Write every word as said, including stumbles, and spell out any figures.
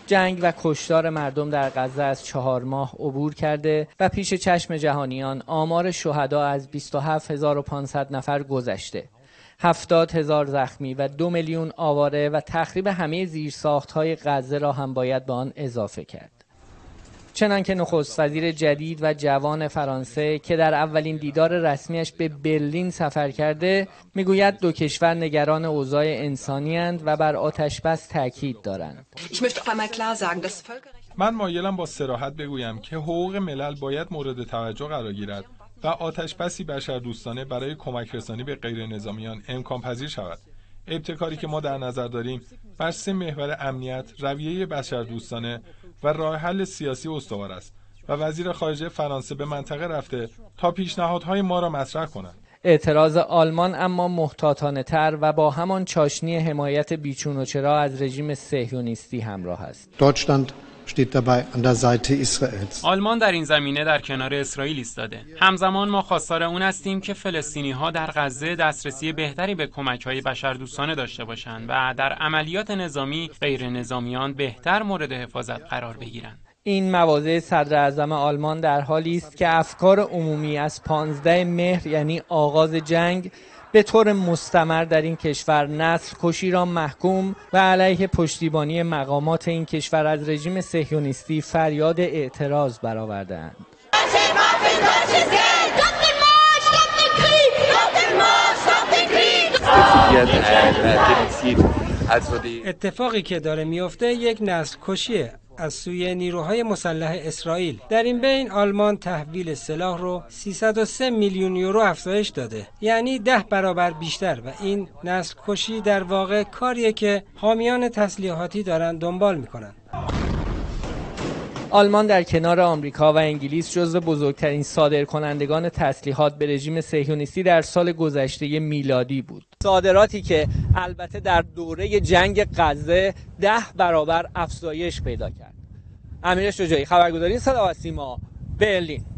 جنگ و کشتار مردم در غزه از چهار ماه عبور کرده و پیش چشم جهانیان آمار شهدا از بیست و هفت هزار و پانصد نفر گذشته. هفتاد هزار زخمی و دو میلیون آواره و تخریب همه زیرساخت‌های غزه را هم باید به آن اضافه کرد. چنانکه نخست وزیر جدید و جوان فرانسه که در اولین دیدار رسمیش به برلین سفر کرده میگوید دو کشور نگران اوضاع انسانی اند و بر آتش بس تاکید دارند. من مایلم با صراحت بگویم که حقوق ملل باید مورد توجه قرار گیرد و آتش بسی بشردوستانه برای کمک رسانی به غیر نظامیان امکان پذیر شود. ابتکاری که ما در نظر داریم بر سه محور امنیت، رویه بشردوستانه و راه حل سیاسی استوار است و وزیر خارجه فرانسه به منطقه رفته تا پیشنهادهای ما را مطرح کنند. اعتراض آلمان اما محتاطانه تر و با همان چاشنی حمایت بیچون و چرا از رژیم صهیونیستی همراه است. Deutschland steht dabei an der Seite Israels. آلمان در این زمینه در کنار اسرائیل ایستاده. همزمان ما خواستار اون هستیم که فلسطینی‌ها در غزه دسترسی بهتری به کمک‌های بشردوستانه داشته باشند و در عملیات نظامی غیر نظامیان بهتر مورد حفاظت قرار بگیرند. این مواضع صدر اعظم آلمان در حالی است که افکار عمومی از پانزده مهر یعنی آغاز جنگ به طور مستمر در این کشور نسل کشی را محکوم و علیه پشتیبانی مقامات این کشور از رژیم صهیونیستی فریاد اعتراض برآورده‌اند. اتفاقی که داره میفته یک نسل کشیه از سوی نیروهای مسلح اسرائیل. در این بین آلمان تحویل سلاح رو سیصد و سه میلیون یورو افزایش داده، یعنی ده برابر بیشتر، و این نسل کشی در واقع کاریه که حامیان تسلیحاتی دارن دنبال میکنن. آلمان در کنار آمریکا و انگلیس جزو بزرگترین صادرکنندگان تسلیحات به رژیم صهیونیستی در سال گذشته میلادی بود. صادراتی که البته در دوره جنگ غزه ده برابر افزایش پیدا کرد. امیر شجاعی، خبرگزاری صدا و سیما، برلین.